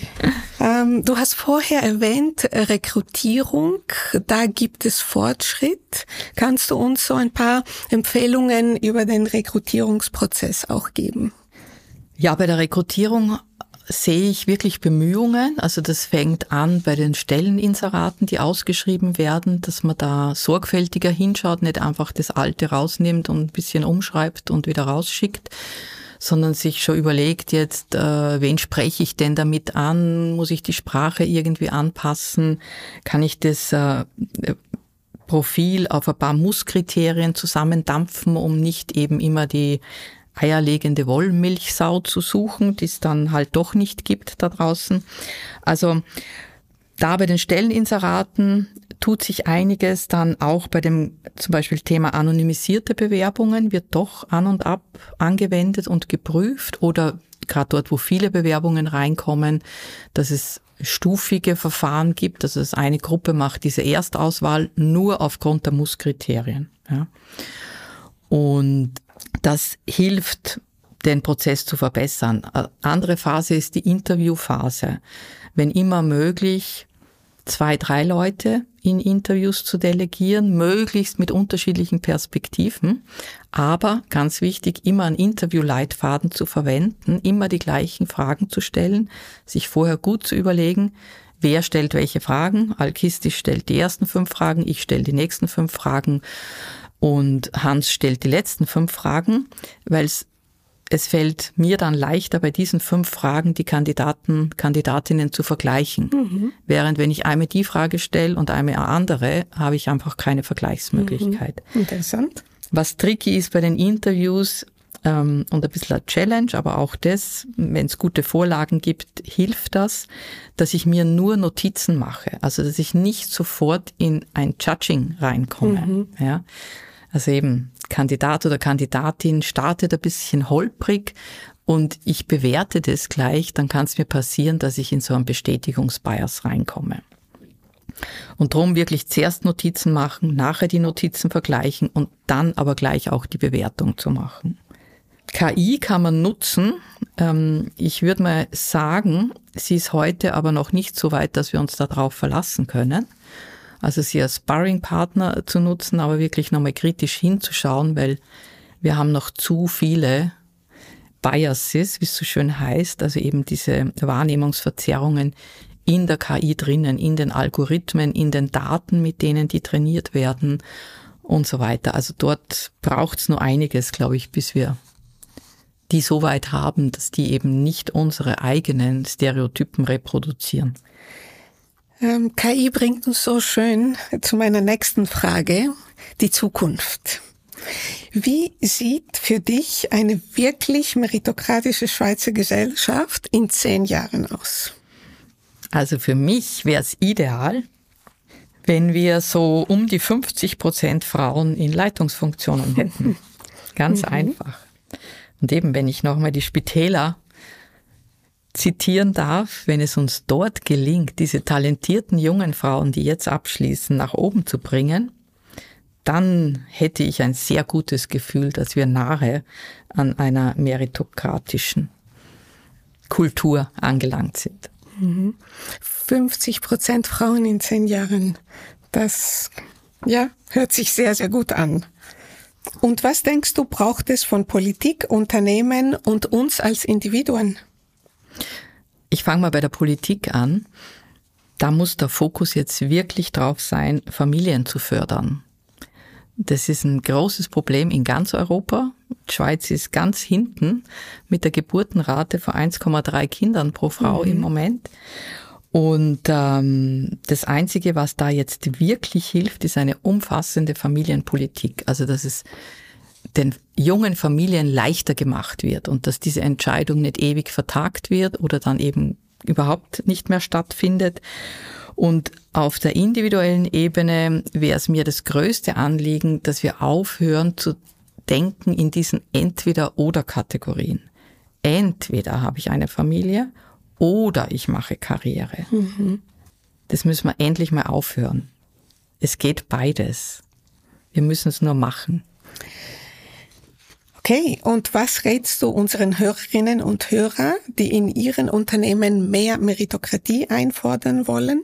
Speaker 1: Du hast vorher erwähnt, Rekrutierung, da gibt es Fortschritt. Kannst du uns so ein paar Empfehlungen über den Rekrutierungsprozess auch geben?
Speaker 3: Ja, bei der Rekrutierung sehe ich wirklich Bemühungen. Also das fängt an bei den Stelleninseraten, die ausgeschrieben werden, dass man da sorgfältiger hinschaut, nicht einfach das Alte rausnimmt und ein bisschen umschreibt und wieder rausschickt, sondern sich schon überlegt jetzt, wen spreche ich denn damit an? Muss ich die Sprache irgendwie anpassen? Kann ich das Profil auf ein paar Musskriterien zusammendampfen, um nicht eben immer die eierlegende Wollmilchsau zu suchen, die es dann halt doch nicht gibt da draußen. Also da bei den Stelleninseraten tut sich einiges, dann auch bei dem zum Beispiel Thema anonymisierte Bewerbungen wird doch an und ab angewendet und geprüft oder gerade dort, wo viele Bewerbungen reinkommen, dass es stufige Verfahren gibt, also dass eine Gruppe macht diese Erstauswahl nur aufgrund der Musskriterien. Ja. Und das hilft, den Prozess zu verbessern. Eine andere Phase ist die Interviewphase. Wenn immer möglich, 2, 3 Leute in Interviews zu delegieren, möglichst mit unterschiedlichen Perspektiven. Aber ganz wichtig, immer einen Interviewleitfaden zu verwenden, immer die gleichen Fragen zu stellen, sich vorher gut zu überlegen, wer stellt welche Fragen. Alkistis stellt die ersten 5 Fragen, ich stelle die nächsten 5 Fragen. Und Hans stellt die letzten 5 Fragen, weil es fällt mir dann leichter, bei diesen 5 Fragen die Kandidatinnen zu vergleichen. Während wenn ich einmal die Frage stelle und einmal eine andere, habe ich einfach keine Vergleichsmöglichkeit.
Speaker 1: Interessant.
Speaker 3: Was tricky ist bei den Interviews und ein bisschen eine Challenge, aber auch das, wenn es gute Vorlagen gibt, hilft das, dass ich mir nur Notizen mache. Also dass ich nicht sofort in ein Judging reinkomme. Ja. Also eben Kandidat oder Kandidatin startet ein bisschen holprig und ich bewerte das gleich, dann kann es mir passieren, dass ich in so einen Bestätigungsbias reinkomme. Und darum wirklich zuerst Notizen machen, nachher die Notizen vergleichen und dann aber gleich auch die Bewertung zu machen. KI kann man nutzen. Ich würde mal sagen, sie ist heute aber noch nicht so weit, dass wir uns darauf verlassen können. Also sie als Sparringpartner zu nutzen, aber wirklich nochmal kritisch hinzuschauen, weil wir haben noch zu viele Biases, wie es so schön heißt, also eben diese Wahrnehmungsverzerrungen in der KI drinnen, in den Algorithmen, in den Daten, mit denen die trainiert werden und so weiter. Also dort braucht es nur einiges, glaube ich, bis wir die so weit haben, dass die eben nicht unsere eigenen Stereotypen reproduzieren.
Speaker 1: KI bringt uns so schön zu meiner nächsten Frage, die Zukunft. Wie sieht für dich eine wirklich meritokratische Schweizer Gesellschaft in 10 Jahren aus?
Speaker 3: Also für mich wäre es ideal, Wenn wir so um die 50% Frauen in Leitungsfunktionen hätten. Ganz einfach. Und eben, wenn ich nochmal die Spitäler zitieren darf, wenn es uns dort gelingt, diese talentierten jungen Frauen, die jetzt abschließen, nach oben zu bringen, dann hätte ich ein sehr gutes Gefühl, dass wir nahe an einer meritokratischen Kultur angelangt sind.
Speaker 1: 50% Frauen in 10 Jahren, das hört sich sehr, sehr gut an. Und was denkst du, braucht es von Politik, Unternehmen und uns als Individuen?
Speaker 3: Ich fange mal bei der Politik an. Da muss der Fokus jetzt wirklich drauf sein, Familien zu fördern. Das ist ein großes Problem in ganz Europa. Die Schweiz ist ganz hinten mit der Geburtenrate von 1,3 Kindern pro Frau im Moment. Und das Einzige, was da jetzt wirklich hilft, ist eine umfassende Familienpolitik. Also dass es den jungen Familien leichter gemacht wird und dass diese Entscheidung nicht ewig vertagt wird oder dann eben überhaupt nicht mehr stattfindet. Und auf der individuellen Ebene wäre es mir das größte Anliegen, dass wir aufhören zu denken in diesen Entweder-oder-Kategorien. Entweder habe ich eine Familie oder ich mache Karriere. Das müssen wir endlich mal aufhören. Es geht beides. Wir müssen es nur machen.
Speaker 1: Okay, und was rätst du unseren Hörerinnen und Hörern, die in ihren Unternehmen mehr Meritokratie einfordern wollen?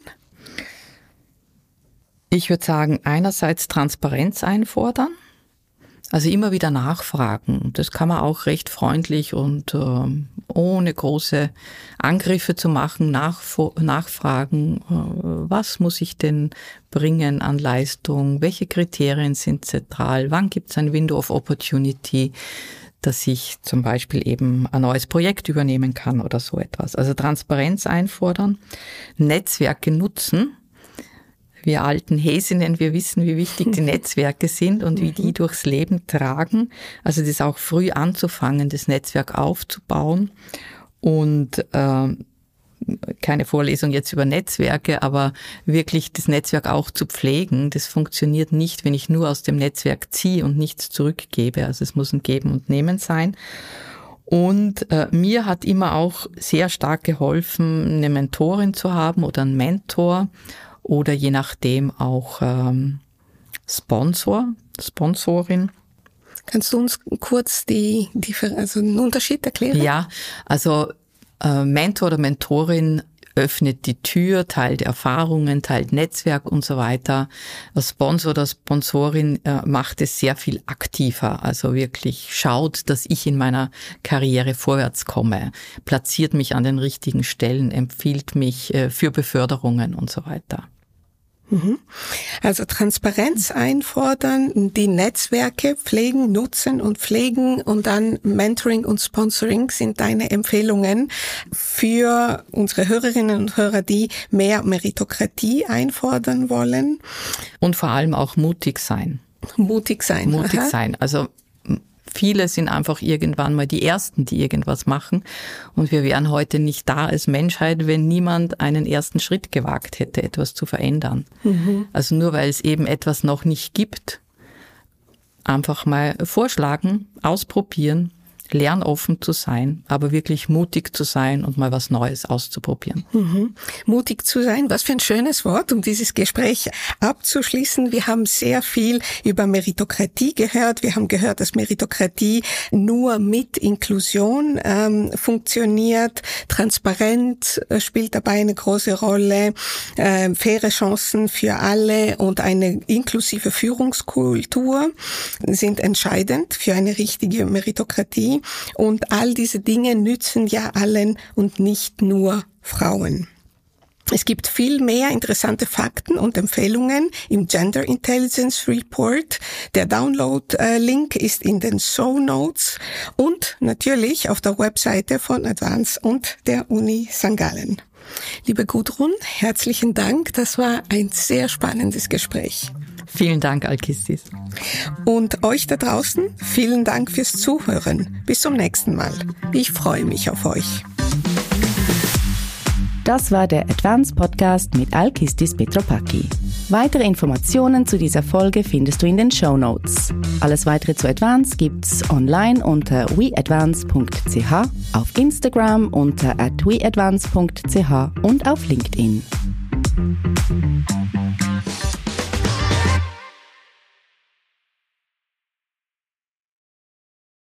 Speaker 3: Ich würde sagen, einerseits Transparenz einfordern, also immer wieder nachfragen. Das kann man auch recht freundlich und ohne große Angriffe zu machen, nachfragen, was muss ich denn bringen an Leistung, welche Kriterien sind zentral, wann gibt es ein Window of Opportunity, dass ich zum Beispiel eben ein neues Projekt übernehmen kann oder so etwas. Also Transparenz einfordern, Netzwerke nutzen. Wir alten Häsinnen, wir wissen, wie wichtig die Netzwerke sind und wie die durchs Leben tragen. Also das auch früh anzufangen, das Netzwerk aufzubauen und keine Vorlesung jetzt über Netzwerke, aber wirklich das Netzwerk auch zu pflegen. Das funktioniert nicht, wenn ich nur aus dem Netzwerk ziehe und nichts zurückgebe. Also es muss ein Geben und Nehmen sein. Und mir hat immer auch sehr stark geholfen, eine Mentorin zu haben oder einen Mentor oder je nachdem auch Sponsorin.
Speaker 1: Kannst du uns kurz einen Unterschied erklären?
Speaker 3: Ja, also Mentor oder Mentorin öffnet die Tür, teilt Erfahrungen, teilt Netzwerk und so weiter. Als Sponsor oder Sponsorin macht es sehr viel aktiver, also wirklich schaut, dass ich in meiner Karriere vorwärts komme, platziert mich an den richtigen Stellen, empfiehlt mich für Beförderungen und so weiter.
Speaker 1: Also Transparenz einfordern, die Netzwerke pflegen, nutzen und pflegen und dann Mentoring und Sponsoring sind deine Empfehlungen für unsere Hörerinnen und Hörer, die mehr Meritokratie einfordern wollen.
Speaker 3: Und vor allem auch mutig sein.
Speaker 1: Mutig sein.
Speaker 3: Also viele sind einfach irgendwann mal die Ersten, die irgendwas machen. Und wir wären heute nicht da als Menschheit, wenn niemand einen ersten Schritt gewagt hätte, etwas zu verändern. Also nur weil es eben etwas noch nicht gibt, einfach mal vorschlagen, ausprobieren, lernoffen zu sein, aber wirklich mutig zu sein und mal was Neues auszuprobieren.
Speaker 1: Mutig zu sein, was für ein schönes Wort, um dieses Gespräch abzuschließen. Wir haben sehr viel über Meritokratie gehört. Wir haben gehört, dass Meritokratie nur mit Inklusion funktioniert. Transparenz spielt dabei eine große Rolle. Faire Chancen für alle und eine inklusive Führungskultur sind entscheidend für eine richtige Meritokratie. Und all diese Dinge nützen ja allen und nicht nur Frauen. Es gibt viel mehr interessante Fakten und Empfehlungen im Gender Intelligence Report. Der Download-Link ist in den Shownotes und natürlich auf der Webseite von Advance und der Uni St. Gallen. Liebe Gudrun, herzlichen Dank. Das war ein sehr spannendes Gespräch.
Speaker 3: Vielen Dank, Alkistis.
Speaker 1: Und euch da draußen, vielen Dank fürs Zuhören. Bis zum nächsten Mal. Ich freue mich auf euch.
Speaker 2: Das war der Advance Podcast mit Alkistis Petropaki. Weitere Informationen zu dieser Folge findest du in den Shownotes. Alles weitere zu Advance gibt's online unter weadvance.ch, auf Instagram unter @weadvance.ch und auf LinkedIn.